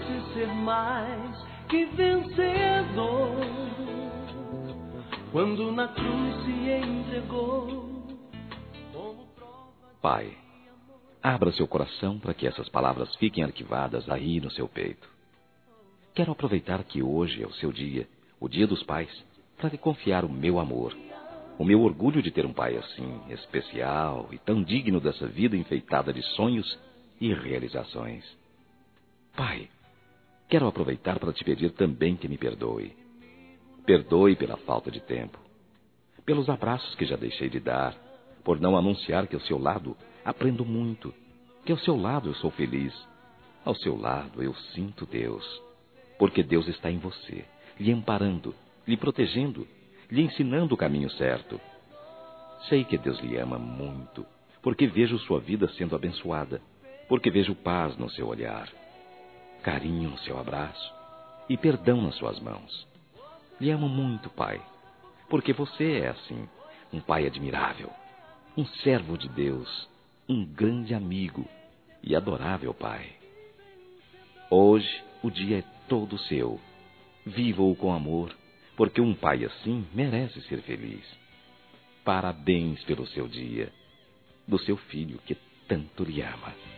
pudesse ser mais que vencedor, quando na cruz se entregou. Pai, abra seu coração para que essas palavras fiquem arquivadas aí no seu peito. Quero aproveitar que hoje é o seu dia, o Dia dos Pais, para lhe confiar o meu amor, o meu orgulho de ter um pai assim, especial e tão digno dessa vida enfeitada de sonhos e realizações. Pai, quero aproveitar para te pedir também que me perdoe. Perdoe pela falta de tempo, pelos abraços que já deixei de dar, por não anunciar que ao seu lado aprendo muito, que ao seu lado eu sou feliz, ao seu lado eu sinto Deus, porque Deus está em você, lhe amparando, lhe protegendo, lhe ensinando o caminho certo. Sei que Deus lhe ama muito, porque vejo sua vida sendo abençoada, porque vejo paz no seu olhar, carinho no seu abraço e perdão nas suas mãos. Lhe amo muito, Pai, porque você é assim, um pai admirável, um servo de Deus, um grande amigo e adorável Pai. Hoje o dia é todo seu. Viva-o com amor, porque um pai assim merece ser feliz. Parabéns pelo seu dia, do seu filho que tanto lhe ama.